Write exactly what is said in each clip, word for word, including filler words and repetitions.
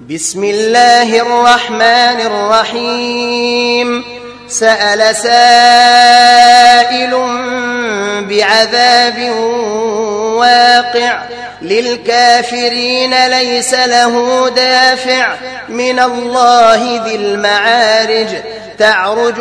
بسم الله الرحمن الرحيم سأل سائل بعذاب واقع للكافرين ليس له دافع من الله ذي المعارج تعرج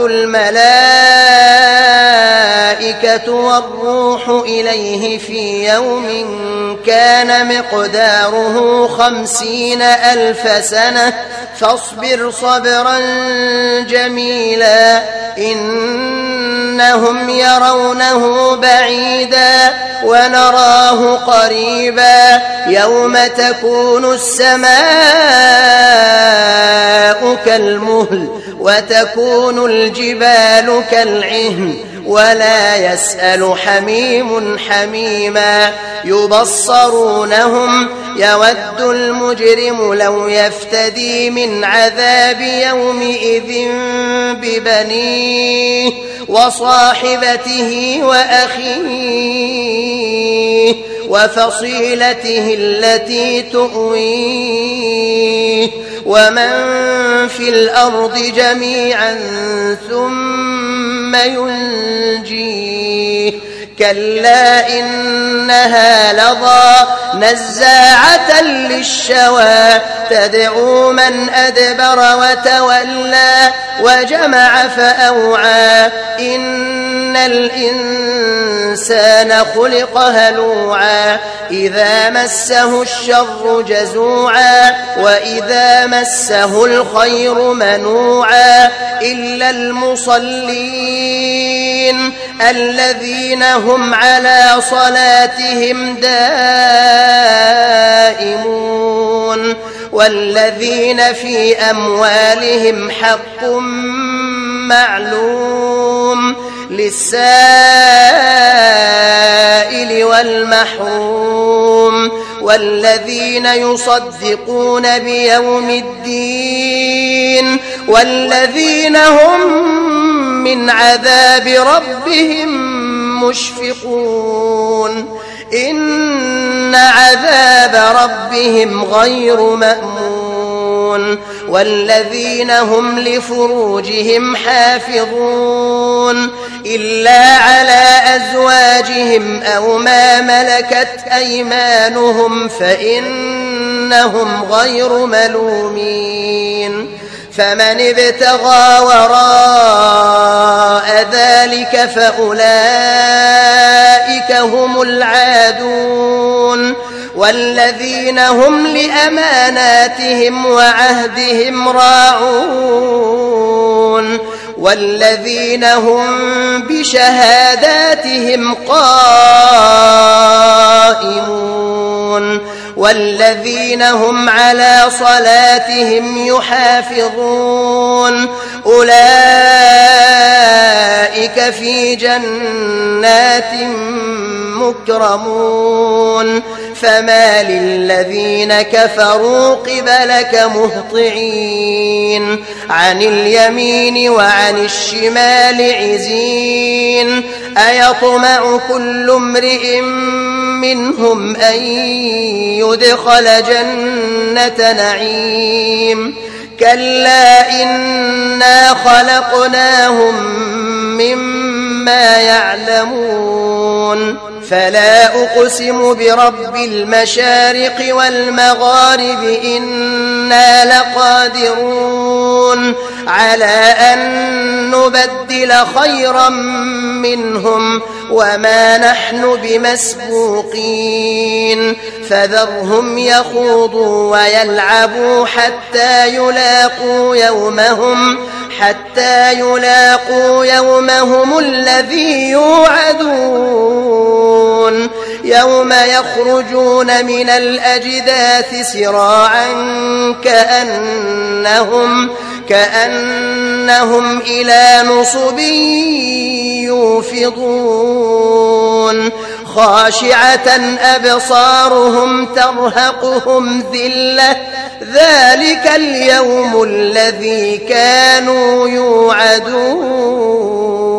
الملائكة والروح إليه في يوم كان مقداره خمسين ألف سنة فاصبر صبرا جميلا إنهم يرونه بعيدا ونراه قريبا يوم تكون السماء كالمهل وتكون الجبال كالعهن ولا يسأل حميم حميما يبصرونهم يود المجرم لو يفتدي من عذاب يومئذ ببنيه وصاحبته وأخيه وفصيلته التي تؤويه ومن في الأرض جميعا ثم ينجيه كلا إنها لظى نزاعة للشوى تدعو من أدبر وتولى وجمع فأوعى إن الإنسان خلق هلوعا إذا مسه الشر جزوعا وإذا مسه الخير منوعا إلا المصلين الذين هم على صلاتهم دائمون والذين في أموالهم حق معلوم للسائل والمحروم والذين يصدقون بيوم الدين والذين هم من عذاب ربهم مشفقون إن عذاب ربهم غير مأمون والذين هم لفروجهم حافظون إلا على أزواجهم أو ما ملكت أيمانهم فإنهم غير ملومين فمن ابتغى وراء ذلك فأولئك هم العادون والذين هم لأماناتهم وعهدهم راعون والذين هم بشهاداتهم قائمون والذين هم على صلاتهم يحافظون أولئك في جنات مكرمون فما للذين كفروا قبلك مهطعين عن اليمين وعن الشمال عزين أيطمع كل امرئ منهم أن يدخل جنة نعيم كلا إنا خلقناهم مما يعلمون فلا أقسم برب المشارق والمغارب إنا لقادرون على أن نبدل خيرا منهم وما نحن بمسبوقين فذرهم يخوضوا ويلعبوا حتى يلاقوا يومهم حتى يلاقوا يومهم الذي يوعدون يوم يخرجون من الأجداث سراعا كأنهم كأنهم إلى نصب يوفضون خاشعة أبصارهم ترهقهم ذلة ذلك اليوم الذي كانوا يوعدون.